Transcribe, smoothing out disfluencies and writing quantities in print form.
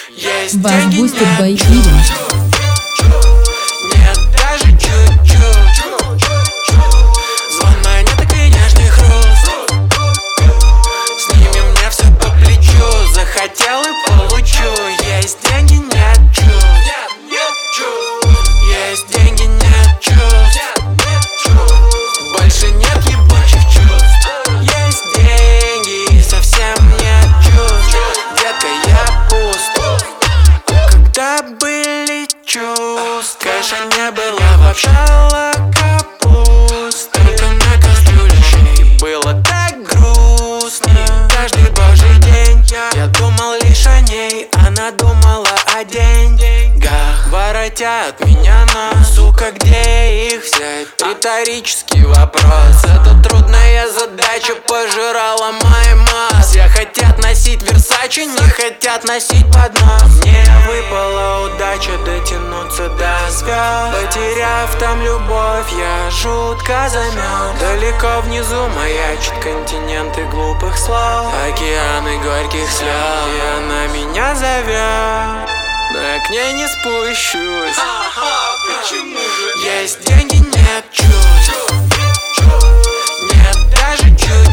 Есть Вас деньги, boosted нет by чувств. Нет даже чуть-чуть. Звон монеток и нежный хруст. С ними мне все по плечу. Захотел и получу. Есть деньги, нет чувств. Есть деньги, нет чувств. Больше нет ебучих чувств. Есть деньги и совсем нет чувств. Детка, я пуст. Когда были чувства, кэша не было вообще. Капуст только на кастрюле щей. Было так грустно. Каждый божий день я думал лишь о ней. Она думала о деньгах. Воротят меня на, сука, где их взять? Риторический вопрос. Это трудная задача пожирала мои мозг. Все хотят носить Версачи, не хотят носить поднос. Мне выпала удача дотянуться до звезд. Потеряв там любовь, я жутко замёрз. Далеко внизу маячат континенты глупых слов, океаны горьких слез. И она меня зовет, но я к ней не спущусь. Почему же? Есть деньги, нет чувств. Нет даже чуть-чуть.